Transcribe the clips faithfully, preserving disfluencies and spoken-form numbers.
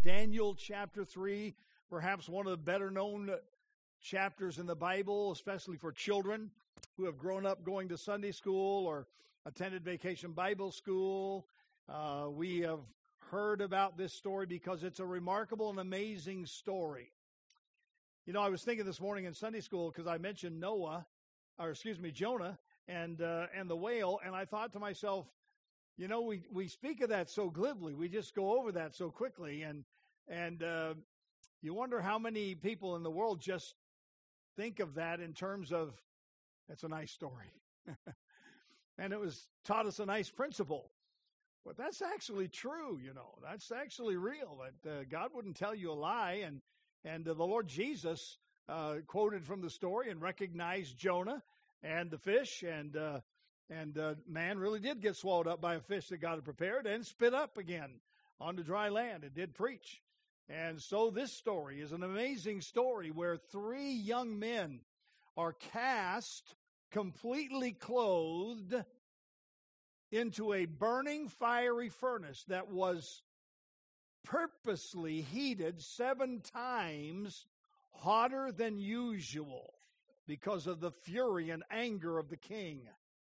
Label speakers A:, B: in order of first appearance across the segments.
A: Daniel chapter three, perhaps one of the better known chapters in the Bible, especially for children who have grown up going to Sunday school or attended Vacation Bible School. Uh, we have heard about this story because it's a remarkable and amazing story. You know, I was thinking this morning in Sunday school because I mentioned Noah, or excuse me, Jonah, and uh, and the whale, and I thought to myself, you know, we, we speak of that so glibly. We just go over that so quickly, and and uh, you wonder how many people in the world just think of that in terms of, it's a nice story. And it was taught us a nice principle. But that's actually true, you know. That's actually real. That uh, God wouldn't tell you a lie. And, and uh, the Lord Jesus uh, quoted from the story and recognized Jonah and the fish. And uh, and uh, man really did get swallowed up by a fish that God had prepared and spit up again onto dry land and did preach. And so this story is an amazing story where three young men are cast completely clothed into a burning fiery furnace that was purposely heated seven times hotter than usual because of the fury and anger of the king.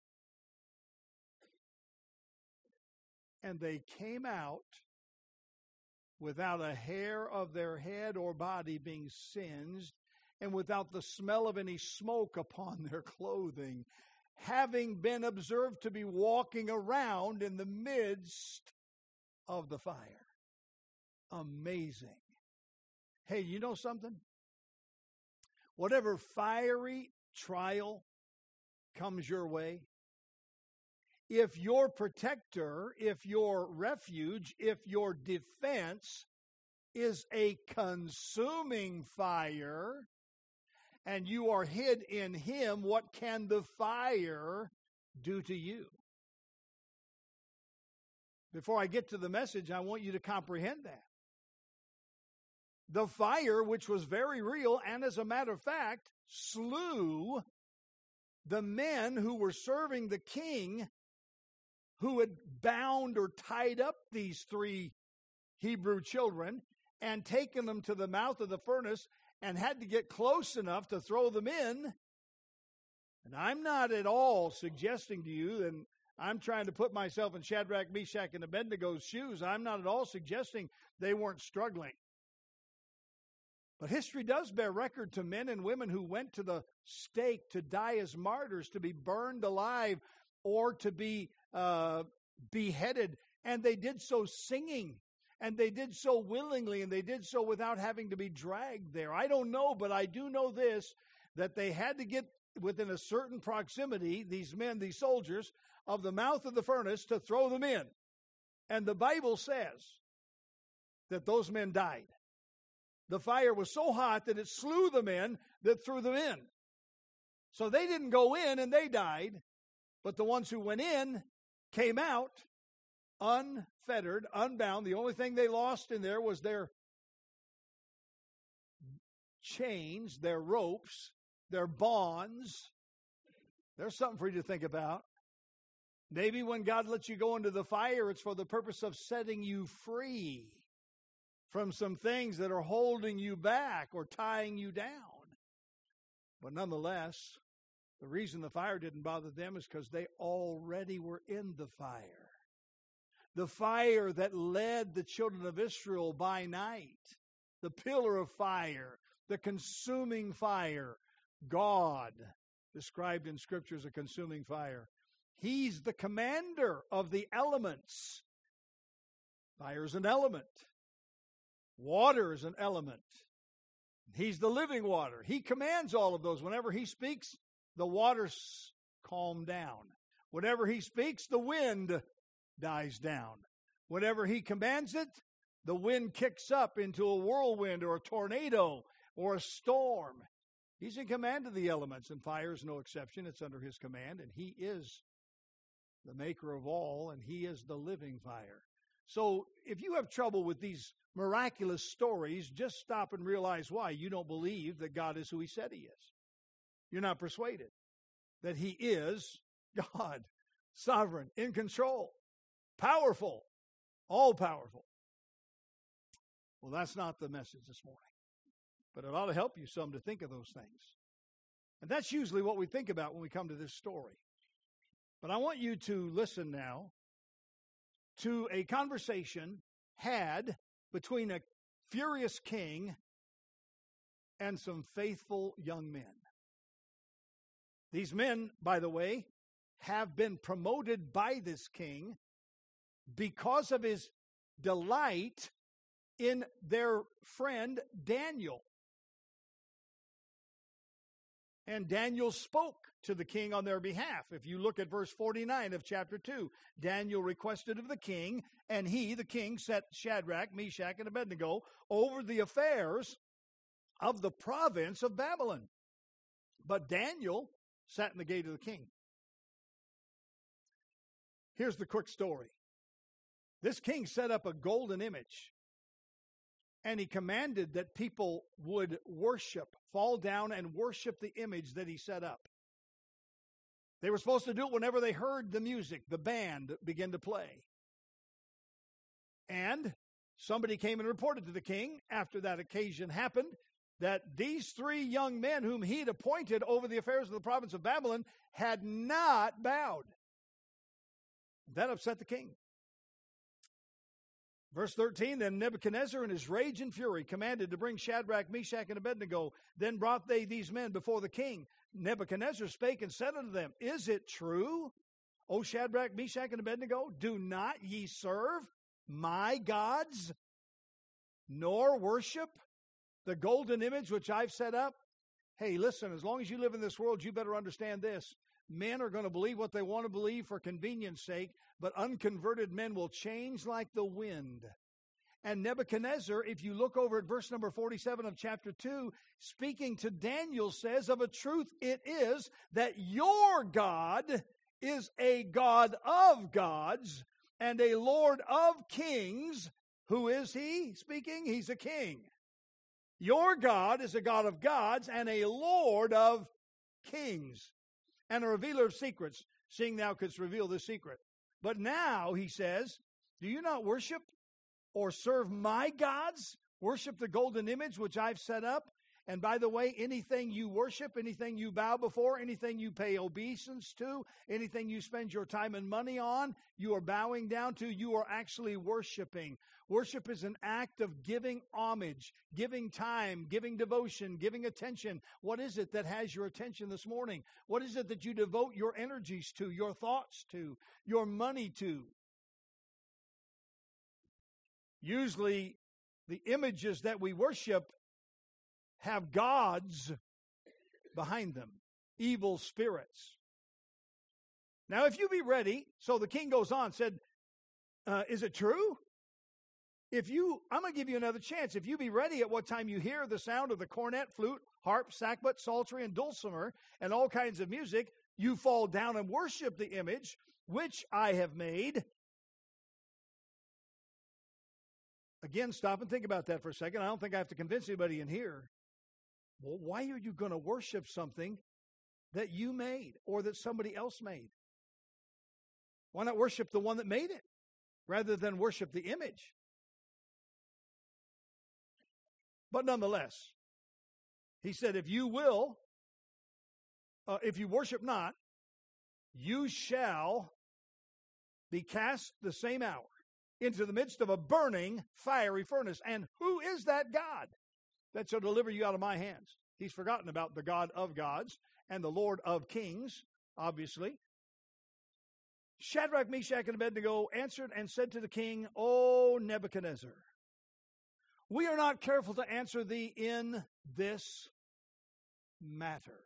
A: And they came out without a hair of their head or body being singed, and without the smell of any smoke upon their clothing, having been observed to be walking around in the midst of the fire. Amazing. Hey, you know something? Whatever fiery trial comes your way, if your protector, if your refuge, if your defense is a consuming fire, and you are hid in Him, what can the fire do to you? Before I get to the message, I want you to comprehend that. The fire, which was very real, and as a matter of fact, slew the men who were serving the king, who had bound or tied up these three Hebrew children and taken them to the mouth of the furnace and had to get close enough to throw them in. And I'm not at all suggesting to you, and I'm trying to put myself in Shadrach, Meshach, and Abednego's shoes. I'm not at all suggesting they weren't struggling. But history does bear record to men and women who went to the stake to die as martyrs, to be burned alive, or to be uh, beheaded. And they did so singing. And they did so willingly, and they did so without having to be dragged there. I don't know, but I do know this, that they had to get within a certain proximity, these men, these soldiers, of the mouth of the furnace to throw them in. And the Bible says that those men died. The fire was so hot that it slew the men that threw them in. So they didn't go in and they died, but the ones who went in came out unfettered, unbound. The only thing they lost in there was their chains, their ropes, their bonds. There's something for you to think about. Maybe when God lets you go into the fire, it's for the purpose of setting you free from some things that are holding you back or tying you down. But nonetheless, the reason the fire didn't bother them is because they already were in the fire. The fire that led the children of Israel by night, the pillar of fire, the consuming fire, God, described in Scripture as a consuming fire. He's the commander of the elements. Fire is an element. Water is an element. He's the living water. He commands all of those. Whenever He speaks, the waters calm down. Whenever He speaks, the wind dies down. Whenever He commands it, the wind kicks up into a whirlwind or a tornado or a storm. He's in command of the elements, and fire is no exception. It's under His command, and He is the maker of all, and He is the living fire. So if you have trouble with these miraculous stories, just stop and realize why. You don't believe that God is who He said He is. You're not persuaded that He is God, sovereign, in control, powerful, all-powerful. Well, that's not the message this morning. But it ought to help you some to think of those things. And that's usually what we think about when we come to this story. But I want you to listen now to a conversation had between a furious king and some faithful young men. These men, by the way, have been promoted by this king because of his delight in their friend Daniel. And Daniel spoke to the king on their behalf. If you look at verse forty-nine of chapter two, Daniel requested of the king, and he, the king, set Shadrach, Meshach, and Abednego over the affairs of the province of Babylon. But Daniel sat in the gate of the king. Here's the quick story. This king set up a golden image, and he commanded that people would worship, fall down and worship the image that he set up. They were supposed to do it whenever they heard the music, the band begin to play. And somebody came and reported to the king after that occasion happened that these three young men whom he'd appointed over the affairs of the province of Babylon had not bowed. That upset the king. Verse thirteen, then Nebuchadnezzar in his rage and fury commanded to bring Shadrach, Meshach, and Abednego. Then brought they these men before the king. Nebuchadnezzar spake and said unto them, is it true, O Shadrach, Meshach, and Abednego, do not ye serve my gods, nor worship the golden image which I've set up? Hey, listen, as long as you live in this world, you better understand this. Men are going to believe what they want to believe for convenience sake, but unconverted men will change like the wind. And Nebuchadnezzar, if you look over at verse number forty-seven of chapter two, speaking to Daniel, says, of a truth it is that your God is a God of gods and a Lord of kings. Who is he speaking? He's a king. Your God is a God of gods and a Lord of kings, and a revealer of secrets, seeing thou couldst reveal this secret. But now, he says, do you not worship or serve my gods? Worship the golden image which I've set up? And by the way, anything you worship, anything you bow before, anything you pay obeisance to, anything you spend your time and money on, you are bowing down to, you are actually worshiping. Worship is an act of giving homage, giving time, giving devotion, giving attention. What is it that has your attention this morning? What is it that you devote your energies to, your thoughts to, your money to? Usually, the images that we worship have gods behind them, evil spirits. Now, if you be ready, so the king goes on, said, uh, is it true? If you, I'm going to give you another chance. If you be ready at what time you hear the sound of the cornet, flute, harp, sackbut, psaltery, and dulcimer, and all kinds of music, you fall down and worship the image which I have made. Again, stop and think about that for a second. I don't think I have to convince anybody in here. Well, why are you going to worship something that you made or that somebody else made? Why not worship the one that made it rather than worship the image? But nonetheless, he said, if you will, uh, if you worship not, you shall be cast the same hour into the midst of a burning fiery furnace. And who is that God that shall deliver you out of my hands? He's forgotten about the God of gods and the Lord of kings, obviously. Shadrach, Meshach, and Abednego answered and said to the king, O Nebuchadnezzar, we are not careful to answer thee in this matter.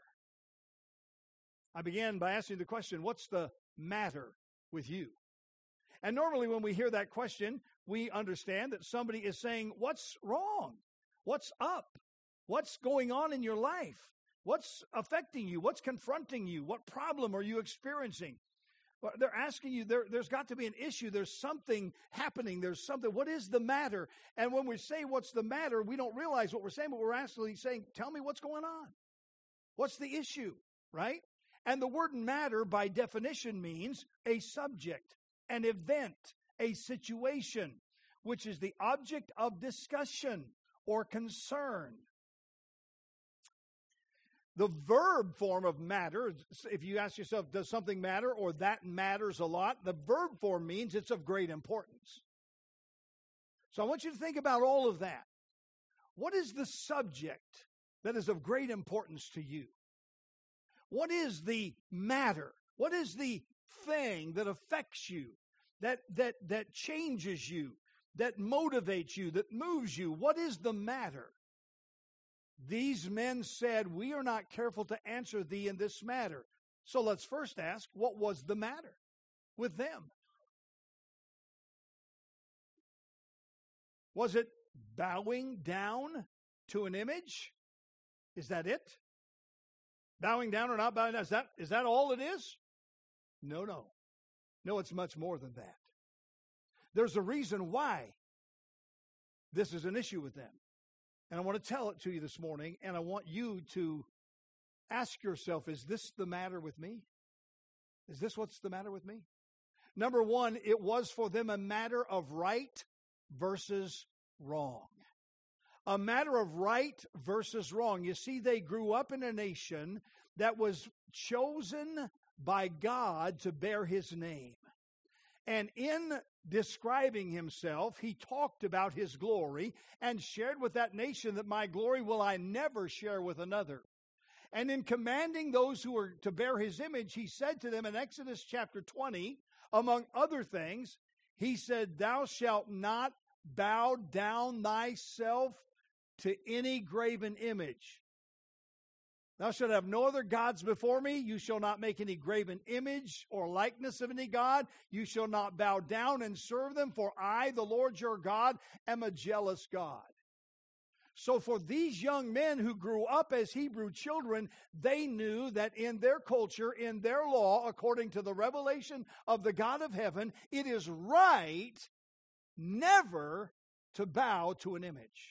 A: I began by asking the question, what's the matter with you? And normally when we hear that question, we understand that somebody is saying, what's wrong? What's up? What's going on in your life? What's affecting you? What's confronting you? What problem are you experiencing? Well, they're asking you, there, there's got to be an issue. There's something happening. There's something. What is the matter? And when we say what's the matter, we don't realize what we're saying, but we're actually saying, tell me what's going on. What's the issue, right? And the word matter by definition means a subject, an event, a situation. which is the object of discussion or concern. The verb form of matter, if you ask yourself, does something matter or that matters a lot? The verb form means it's of great importance. So I want you to think about all of that. What is the subject that is of great importance to you? What is the matter? What is the thing that affects you, that that that changes you, that motivates you, that moves you? What is the matter? These men said, "We are not careful to answer thee in this matter." So let's first ask, what was the matter with them? Was it bowing down to an image? Is that it? Bowing down or not bowing down, is that, is that all it is? No, no. No, it's much more than that. There's a reason why this is an issue with them. And I want to tell it to you this morning, and I want you to ask yourself, is this the matter with me? Is this what's the matter with me? Number one, it was for them a matter of right versus wrong. A matter of right versus wrong. You see, they grew up in a nation that was chosen by God to bear His name. And in describing Himself, He talked about His glory and shared with that nation that my glory will I never share with another. And in commanding those who were to bear His image, He said to them in Exodus chapter twenty, among other things, He said, "Thou shalt not bow down thyself to any graven image. Thou shalt have no other gods before me. You shall not make any graven image or likeness of any god. You shall not bow down and serve them, for I, the Lord your God, am a jealous God." So for these young men who grew up as Hebrew children, they knew that in their culture, in their law, according to the revelation of the God of heaven, it is right never to bow to an image.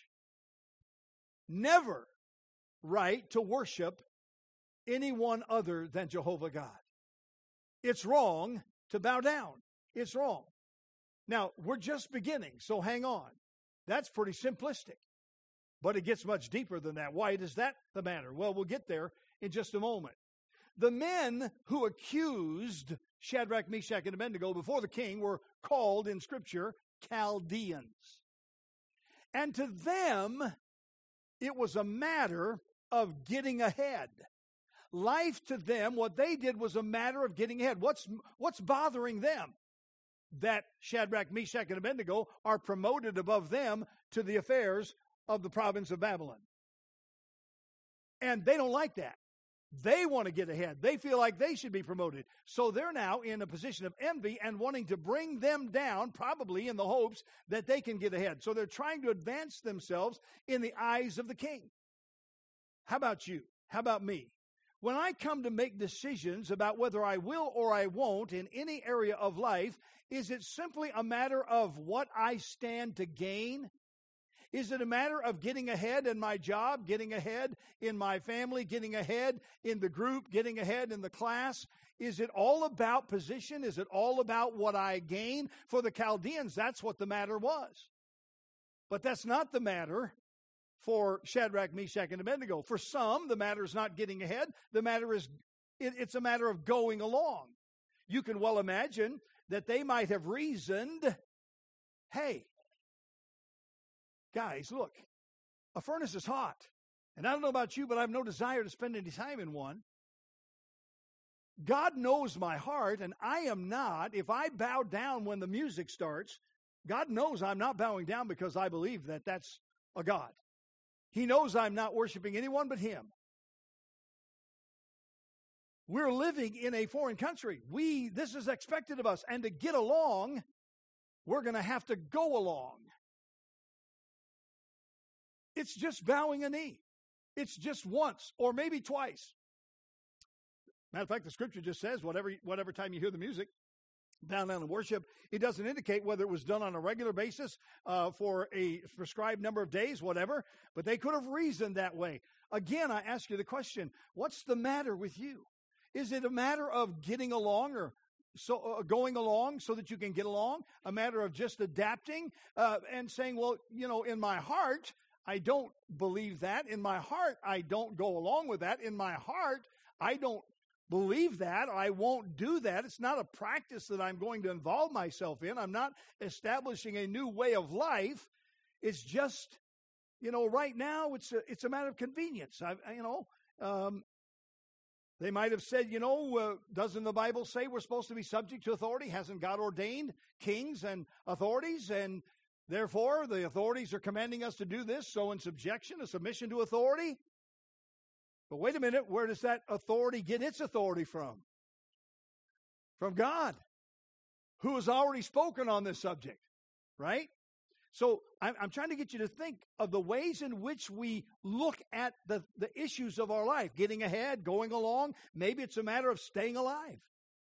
A: Never right to worship anyone other than Jehovah God. It's wrong to bow down. It's wrong. Now, we're just beginning, so hang on. That's pretty simplistic. But it gets much deeper than that. Why is that the matter? Well, we'll get there in just a moment. The men who accused Shadrach, Meshach, and Abednego before the king were called in Scripture Chaldeans. And to them, it was a matter of getting ahead. Life to them, what they did was a matter of getting ahead. What's, what's bothering them? That Shadrach, Meshach, and Abednego are promoted above them to the affairs of the province of Babylon. And they don't like that. They want to get ahead. They feel like they should be promoted. So they're now in a position of envy and wanting to bring them down, probably in the hopes that they can get ahead. So they're trying to advance themselves in the eyes of the king. How about you? How about me? When I come to make decisions about whether I will or I won't in any area of life, is it simply a matter of what I stand to gain? Is it a matter of getting ahead in my job, getting ahead in my family, getting ahead in the group, getting ahead in the class? Is it all about position? Is it all about what I gain? For the Chaldeans, that's what the matter was. But that's not the matter for Shadrach, Meshach, and Abednego. For some, the matter is not getting ahead. The matter is, it, it's a matter of going along. You can well imagine that they might have reasoned, hey, guys, look, a furnace is hot. And I don't know about you, but I have no desire to spend any time in one. God knows my heart, and I am not. If I bow down when the music starts, God knows I'm not bowing down because I believe that that's a God. He knows I'm not worshiping anyone but Him. We're living in a foreign country. We, this is expected of us. And to get along, we're going to have to go along. It's just bowing a knee. It's just once or maybe twice. Matter of fact, the Scripture just says whatever, whatever time you hear the music, bow down and worship. It doesn't indicate whether it was done on a regular basis uh, for a prescribed number of days, whatever, but they could have reasoned that way. Again, I ask you the question, what's the matter with you? Is it a matter of getting along or so uh, going along so that you can get along, a matter of just adapting uh, and saying, well, you know, in my heart, I don't believe that. In my heart, I don't go along with that. In my heart, I don't believe that. I won't do that. It's not a practice that I'm going to involve myself in. I'm not establishing a new way of life. It's just, you know, right now it's a, it's a matter of convenience. I, you know, um, they might have said, you know, uh, doesn't the Bible say we're supposed to be subject to authority? Hasn't God ordained kings and authorities? And therefore, the authorities are commanding us to do this. So in subjection, a submission to authority. But wait a minute, where does that authority get its authority from? From God, who has already spoken on this subject, right? So I'm, I'm trying to get you to think of the ways in which we look at the, the issues of our life, getting ahead, going along. Maybe it's a matter of staying alive.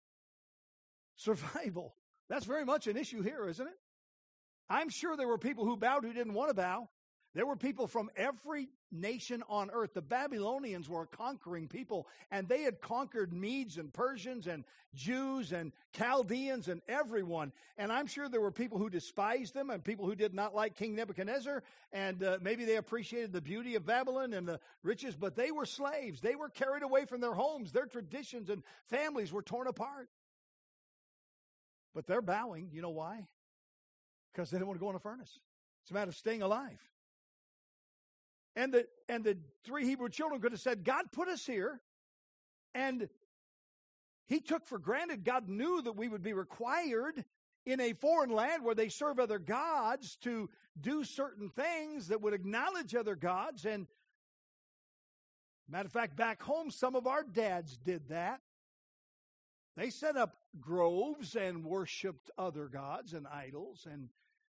A: Survival. That's very much an issue here, isn't it? I'm sure there were people who bowed who didn't want to bow. There were people from every nation on earth. The Babylonians were a conquering people, and they had conquered Medes and Persians and Jews and Chaldeans and everyone. And I'm sure there were people who despised them and people who did not like King Nebuchadnezzar, and uh, maybe they appreciated the beauty of Babylon and the riches, but they were slaves. They were carried away from their homes. Their traditions and families were torn apart. But they're bowing. You know why? Because they didn't want to go in a furnace. It's a matter of staying alive. And the and the three Hebrew children could have said, God put us here, and he took for granted, God knew that we would be required in a foreign land where they serve other gods to do certain things that would acknowledge other gods. And matter of fact, back home, some of our dads did that. They set up groves and worshiped other gods and idols. And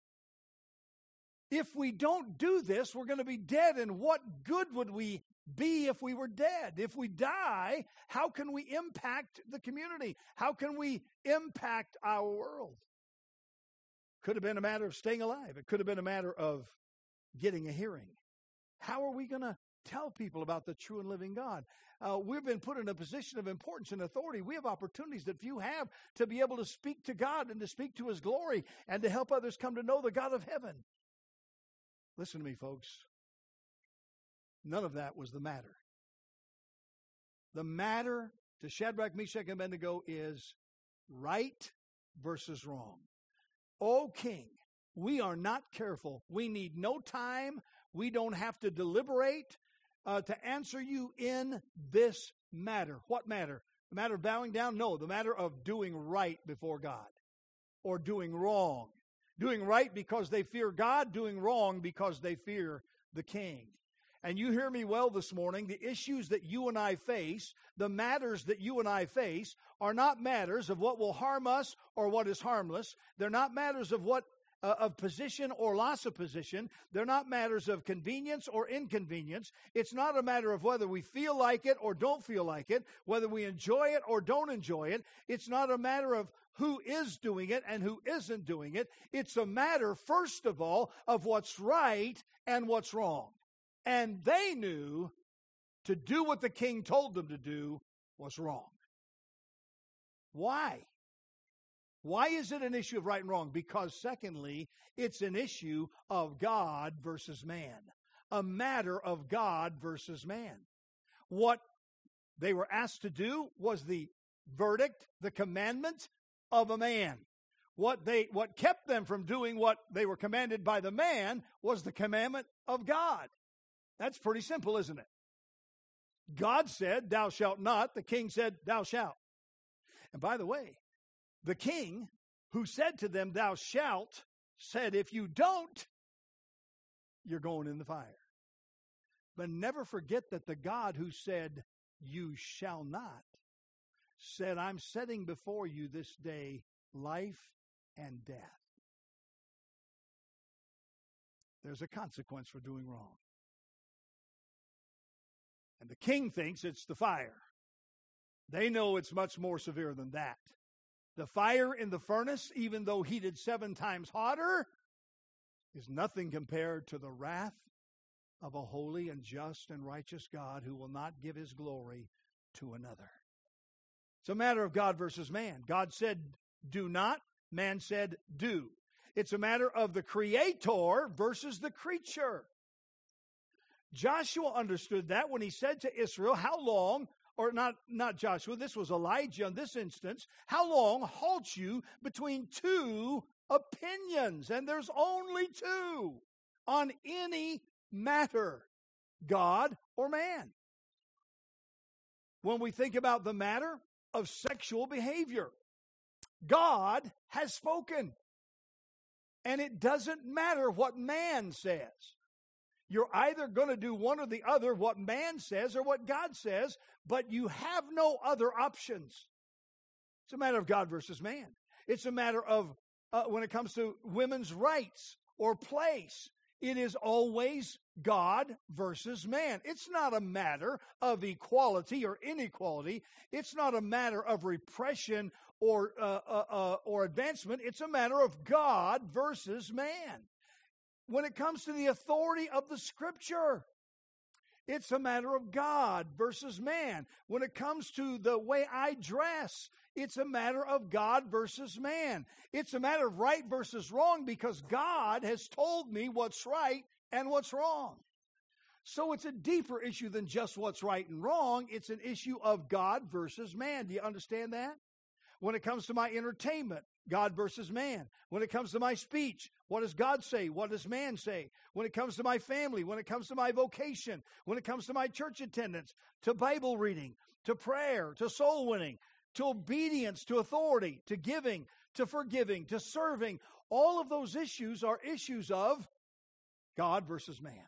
A: if we don't do this, we're going to be dead. And what good would we be if we were dead? If we die, how can we impact the community? How can we impact our world? Could have been a matter of staying alive. It could have been a matter of getting a hearing. How are we going to tell people about the true and living God? Uh, we've been put in a position of importance and authority. We have opportunities that few have to be able to speak to God and to speak to his glory and to help others come to know the God of heaven. Listen to me, folks. None of that was the matter. The matter to Shadrach, Meshach, and Abednego is right versus wrong. O king, we are not careful. We need no time. We don't have to deliberate uh, to answer you in this matter. What matter? The matter of bowing down? No, the matter of doing right before God or doing wrong. Doing right because they fear God, doing wrong because they fear the king. And you hear me well this morning, the issues that you and I face, the matters that you and I face, are not matters of what will harm us or what is harmless. They're not matters of what uh, of position or loss of position. They're not matters of convenience or inconvenience. It's not a matter of whether we feel like it or don't feel like it, whether we enjoy it or don't enjoy it. It's not a matter of who is doing it and who isn't doing it. It's a matter, first of all, of what's right and what's wrong. And they knew to do what the king told them to do was wrong. Why? Why is it an issue of right and wrong? Because, secondly, it's an issue of God versus man. A matter of God versus man. What they were asked to do was the verdict, the commandment of a man. What they what kept them from doing what they were commanded by the man was the commandment of God. That's pretty simple, isn't it? God said, thou shalt not. The king said, thou shalt. And by the way, the king who said to them, thou shalt, said, if you don't, you're going in the fire. But never forget that the God who said, you shall not, said, I'm setting before you this day life and death. There's a consequence for doing wrong. And the king thinks it's the fire. They know it's much more severe than that. The fire in the furnace, even though heated seven times hotter, is nothing compared to the wrath of a holy and just and righteous God who will not give his glory to another. It's a matter of God versus man. God said, do not. Man said, do. It's a matter of the Creator versus the creature. Joshua understood that when he said to Israel, how long, or not, not Joshua, this was Elijah in this instance, how long halt you between two opinions? And there's only two on any matter, God or man. When we think about the matter of sexual behavior, God has spoken. And it doesn't matter what man says. You're either going to do one or the other, what man says or what God says, but you have no other options. It's a matter of God versus man. It's a matter of, uh, when it comes to women's rights or place, it is always God versus man. It's not a matter of equality or inequality. It's not a matter of repression or uh, uh, uh, or advancement. It's a matter of God versus man. When it comes to the authority of the Scripture, it's a matter of God versus man. When it comes to the way I dress, it's a matter of God versus man. It's a matter of right versus wrong because God has told me what's right and what's wrong. So it's a deeper issue than just what's right and wrong. It's an issue of God versus man. Do you understand that? When it comes to my entertainment, God versus man. When it comes to my speech, what does God say? What does man say? When it comes to my family, when it comes to my vocation, when it comes to my church attendance, to Bible reading, to prayer, to soul winning, to obedience, to authority, to giving, to forgiving, to serving, all of those issues are issues of God versus man.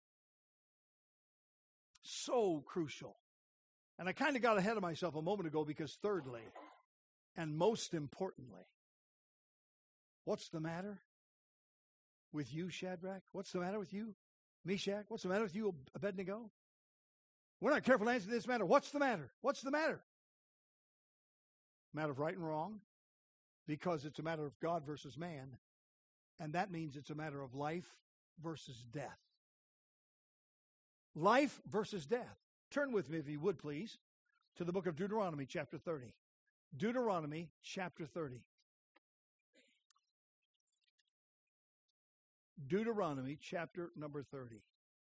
A: So crucial. And I kind of got ahead of myself a moment ago because thirdly, and most importantly, what's the matter with you, Shadrach? What's the matter with you, Meshach? What's the matter with you, Abednego? We're not careful to answer this matter. What's the matter? What's the matter? Matter of right and wrong, because it's a matter of God versus man, and that means it's a matter of life versus death. Life versus death. Turn with me, if you would please, to the book of Deuteronomy, chapter thirty. Deuteronomy chapter thirty. Deuteronomy chapter number thirty.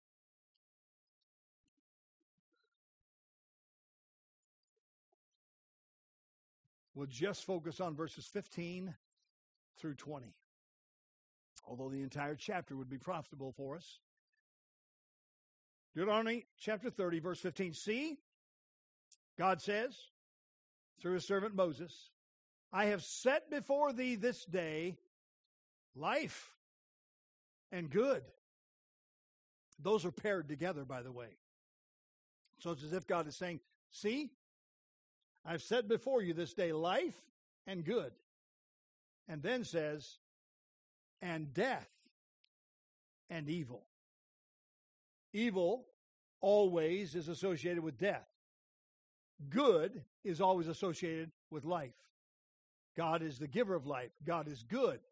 A: We'll just focus on verses fifteen through twenty. Although the entire chapter would be profitable for us. Deuteronomy chapter thirty, verse fifteen. See, God says, through his servant Moses, I have set before thee this day life and good. Those are paired together, by the way. So it's as if God is saying, see, I've set before you this day life and good. And then says, and death and evil. Evil always is associated with death. Good is always associated with life. God is the giver of life. God is good.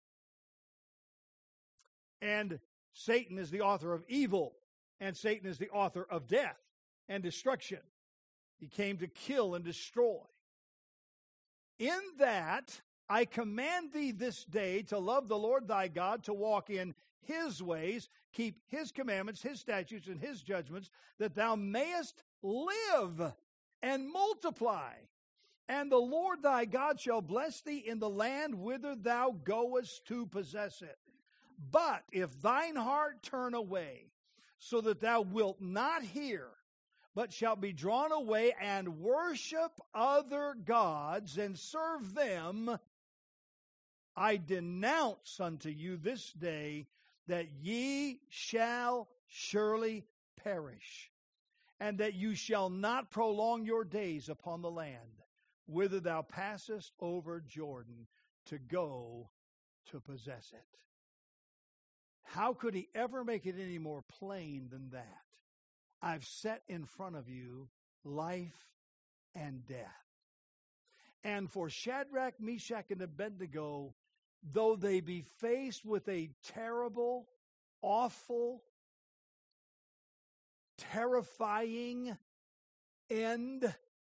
A: And Satan is the author of evil. And Satan is the author of death and destruction. He came to kill and destroy. In that, I command thee this day to love the Lord thy God, to walk in his ways, keep his commandments, his statutes, and his judgments, that thou mayest live and multiply. And the Lord thy God shall bless thee in the land whither thou goest to possess it. But if thine heart turn away, so that thou wilt not hear, but shalt be drawn away and worship other gods and serve them, I denounce unto you this day that ye shall surely perish, and that you shall not prolong your days upon the land, whither thou passest over Jordan to go to possess it. How could he ever make it any more plain than that? I've set in front of you life and death. And for Shadrach, Meshach, and Abednego, though they be faced with a terrible, awful, terrifying end,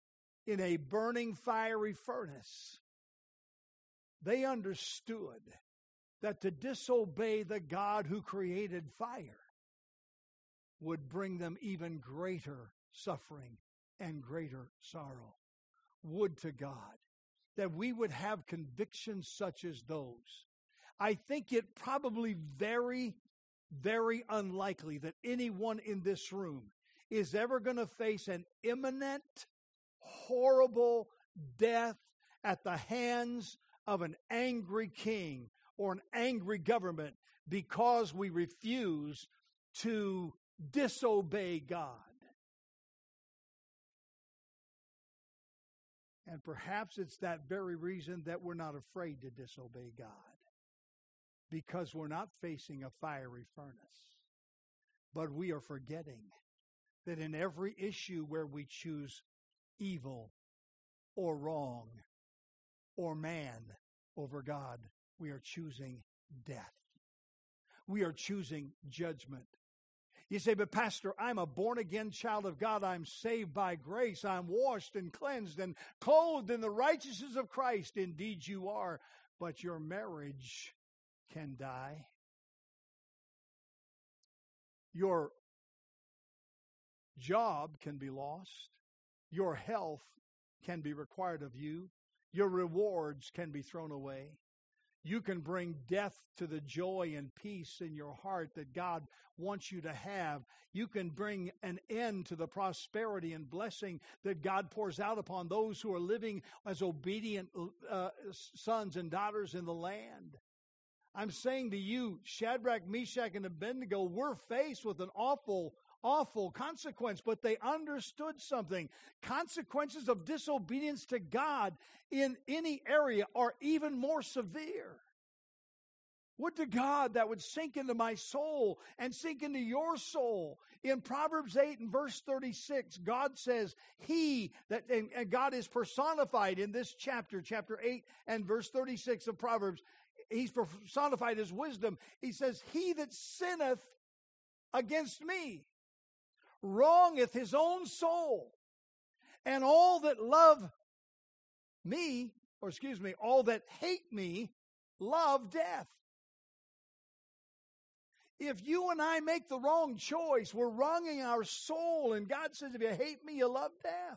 A: in a burning fiery furnace, they understood that to disobey the God who created fire would bring them even greater suffering and greater sorrow. Would to God that we would have convictions such as those. I think it probably very, very unlikely that anyone in this room is ever going to face an imminent, horrible death at the hands of an angry king or an angry government because we refuse to disobey God. And perhaps it's that very reason that we're not afraid to disobey God, because we're not facing a fiery furnace, but we are forgetting that in every issue where we choose evil or wrong or man over God, we are choosing death. We are choosing judgment. You say, but Pastor, I'm a born-again child of God. I'm saved by grace. I'm washed and cleansed and clothed in the righteousness of Christ. Indeed you are, but your marriage can die. Your job can be lost. Your health can be required of you. Your rewards can be thrown away. You can bring death to the joy and peace in your heart that God wants you to have. You can bring an end to the prosperity and blessing that God pours out upon those who are living as obedient uh, sons and daughters in the land. I'm saying to you, Shadrach, Meshach, and Abednego, we're faced with an awful Awful consequence, but they understood something. Consequences of disobedience to God in any area are even more severe. Would to God that would sink into my soul and sink into your soul. In Proverbs eight and verse thirty-six, God says, He, that and, and God is personified in this chapter, chapter eight and verse thirty-six of Proverbs. He's personified as wisdom. He says, He that sinneth against me wrongeth his own soul, and all that love me, or excuse me, all that hate me, love death. If you and I make the wrong choice, we're wronging our soul, and God says, if you hate me, you love death.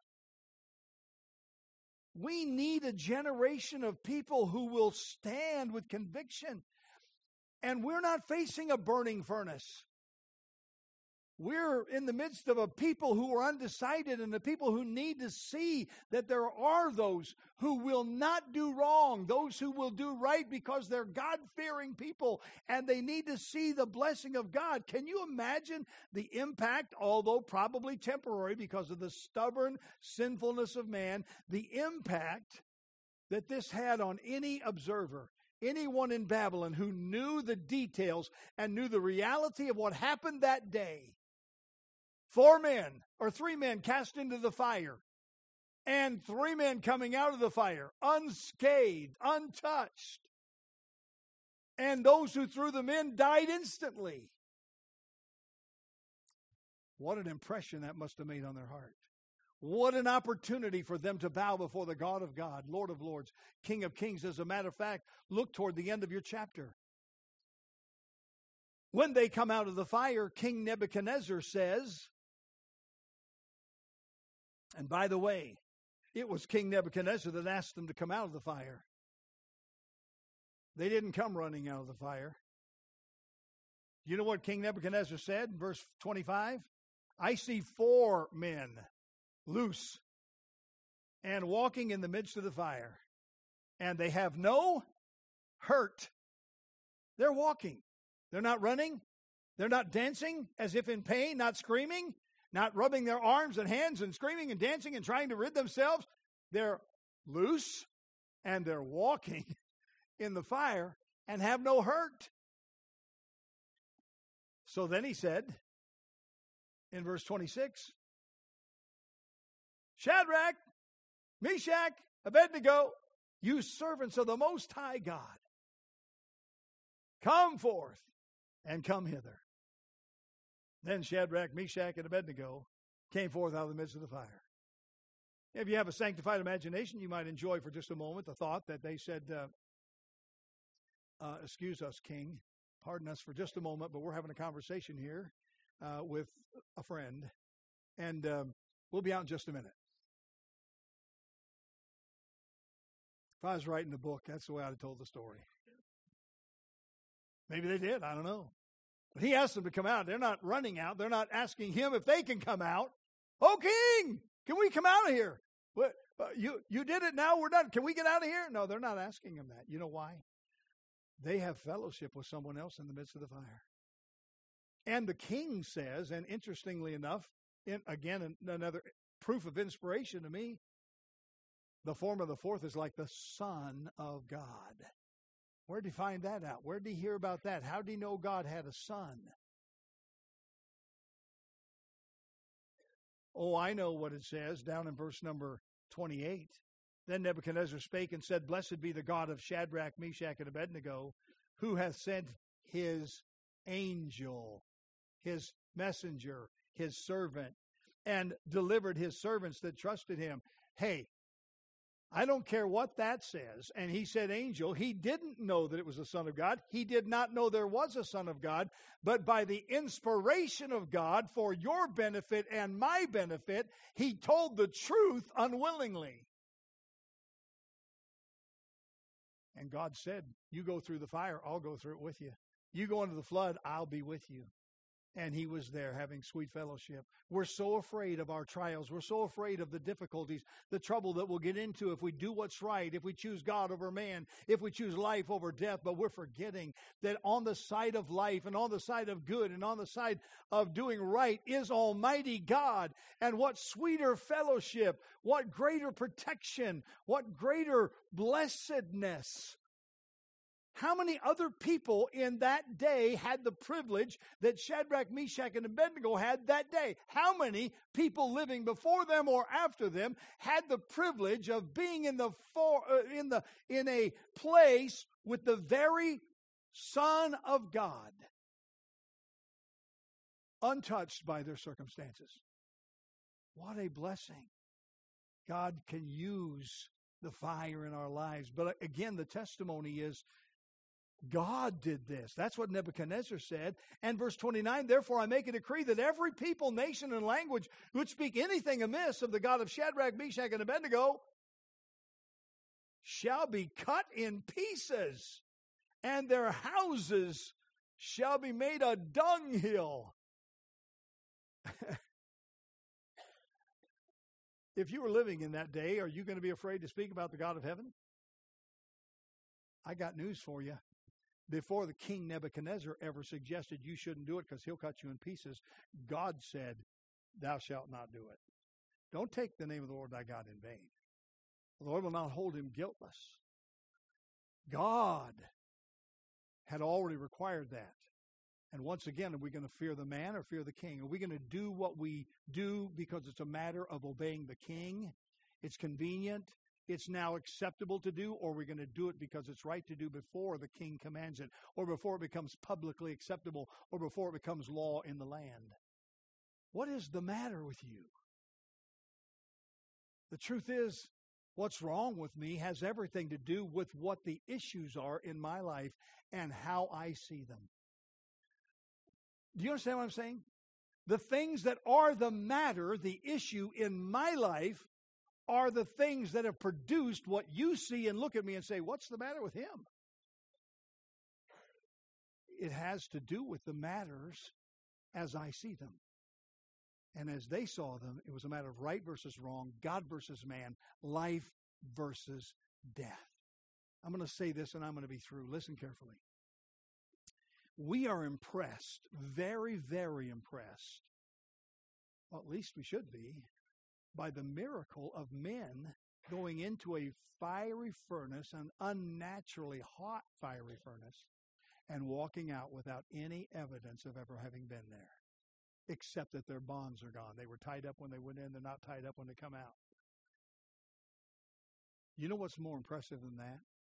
A: We need a generation of people who will stand with conviction, and we're not facing a burning furnace. We're in the midst of a people who are undecided and the people who need to see that there are those who will not do wrong, those who will do right because they're God-fearing people and they need to see the blessing of God. Can you imagine the impact, although probably temporary because of the stubborn sinfulness of man, the impact that this had on any observer? Anyone in Babylon who knew the details and knew the reality of what happened that day. Four men, or three men cast into the fire, and three men coming out of the fire, unscathed, untouched. And those who threw them in died instantly. What an impression that must have made on their heart. What an opportunity for them to bow before the God of God, Lord of Lords, King of Kings. As a matter of fact, look toward the end of your chapter. When they come out of the fire, King Nebuchadnezzar says, and by the way, it was King Nebuchadnezzar that asked them to come out of the fire. They didn't come running out of the fire. You know what King Nebuchadnezzar said in verse twenty-five? I see four men loose and walking in the midst of the fire, and they have no hurt. They're walking. They're not running. They're not dancing as if in pain, not screaming, not rubbing their arms and hands and screaming and dancing and trying to rid themselves. They're loose and they're walking in the fire and have no hurt. So then he said in verse twenty-six, Shadrach, Meshach, Abednego, you servants of the Most High God, come forth and come hither. Then Shadrach, Meshach, and Abednego came forth out of the midst of the fire. If you have a sanctified imagination, you might enjoy for just a moment the thought that they said, uh, uh, excuse us, King, pardon us for just a moment, but we're having a conversation here uh, with a friend, and um, we'll be out in just a minute. If I was writing the book, that's the way I'd have told the story. Maybe they did, I don't know. But he asked them to come out. They're not running out. They're not asking him if they can come out. Oh, King, can we come out of here? What, uh, you, you did it, now we're done. Can we get out of here? No, they're not asking him that. You know why? They have fellowship with someone else in the midst of the fire. And the king says, and interestingly enough, in, again, another proof of inspiration to me, the form of the fourth is like the Son of God. Where did he find that out? Where did he hear about that? How did he know God had a son? Oh, I know what it says down in verse number twenty-eight. Then Nebuchadnezzar spake and said, Blessed be the God of Shadrach, Meshach, and Abednego, who hath sent his angel, his messenger, his servant, and delivered his servants that trusted him. Hey, I don't care what that says. And he said angel. He didn't know that it was the Son of God. He did not know there was a Son of God. But by the inspiration of God for your benefit and my benefit, he told the truth unwillingly. And God said, you go through the fire, I'll go through it with you. You go into the flood, I'll be with you. And he was there having sweet fellowship. We're so afraid of our trials. We're so afraid of the difficulties, the trouble that we'll get into if we do what's right, if we choose God over man, if we choose life over death. But we're forgetting that on the side of life and on the side of good and on the side of doing right is Almighty God. And what sweeter fellowship, what greater protection, what greater blessedness. How many other people in that day had the privilege that Shadrach, Meshach, and Abednego had that day? How many people living before them or after them had the privilege of being in the for, uh, in the in a place with the very Son of God, untouched by their circumstances? What a blessing. God can use the fire in our lives. But again, the testimony is God did this. That's what Nebuchadnezzar said. And verse twenty-nine, therefore I make a decree that every people, nation, and language which speak anything amiss of the God of Shadrach, Meshach, and Abednego shall be cut in pieces, and their houses shall be made a dunghill. If you were living in that day, are you going to be afraid to speak about the God of heaven? I got news for you. Before the king Nebuchadnezzar ever suggested you shouldn't do it because he'll cut you in pieces, God said, thou shalt not do it. Don't take the name of the Lord thy God in vain. The Lord will not hold him guiltless. God had already required that. And once again, are we going to fear the man or fear the king? Are we going to do what we do because it's a matter of obeying the king? It's convenient. It's now acceptable to do, or we're going to do it because it's right to do before the king commands it, or before it becomes publicly acceptable, or before it becomes law in the land. What is the matter with you? The truth is, what's wrong with me has everything to do with what the issues are in my life and how I see them. Do you understand what I'm saying? The things that are the matter, the issue in my life, are the things that have produced what you see and look at me and say, what's the matter with him? It has to do with the matters as I see them. And as they saw them, it was a matter of right versus wrong, God versus man, life versus death. I'm going to say this and I'm going to be through. Listen carefully. We are impressed, very, very impressed, well, at least we should be, by the miracle of men going into a fiery furnace, an unnaturally hot fiery furnace, and walking out without any evidence of ever having been there, except that their bonds are gone. They were tied up when they went in. They're not tied up when they come out. You know what's more impressive than that?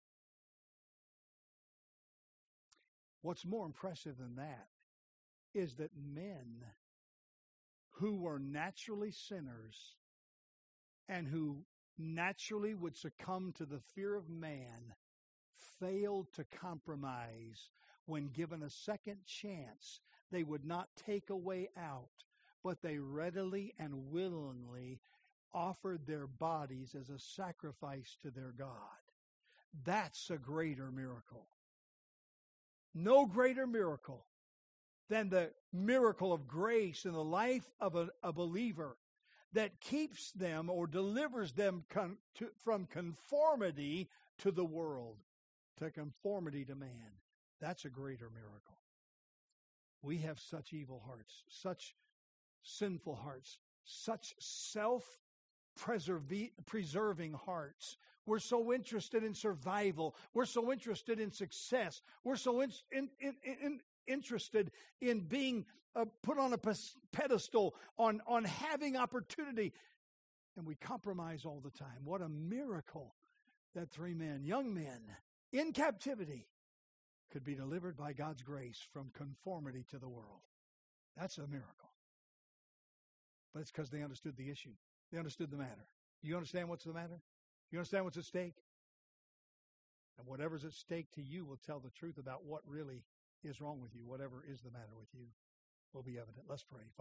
A: What's more impressive than that is that men who were naturally sinners and who naturally would succumb to the fear of man failed to compromise when given a second chance. They would not take a way out, but they readily and willingly offered their bodies as a sacrifice to their God. That's a greater miracle. No greater miracle than the miracle of grace in the life of a, a believer that keeps them or delivers them con, to, from conformity to the world, to conformity to man. That's a greater miracle. We have such evil hearts, such sinful hearts, such self-preserving hearts. We're so interested in survival. We're so interested in success. We're so in, in, in, in, interested in being uh, put on a pedestal, on, on having opportunity. And we compromise all the time. What a miracle that three men, young men, in captivity, could be delivered by God's grace from conformity to the world. That's a miracle. But it's because they understood the issue. They understood the matter. You understand what's the matter? You understand what's at stake? And whatever's at stake to you will tell the truth about what really is wrong with you. Whatever is the matter with you will be evident. Let's pray.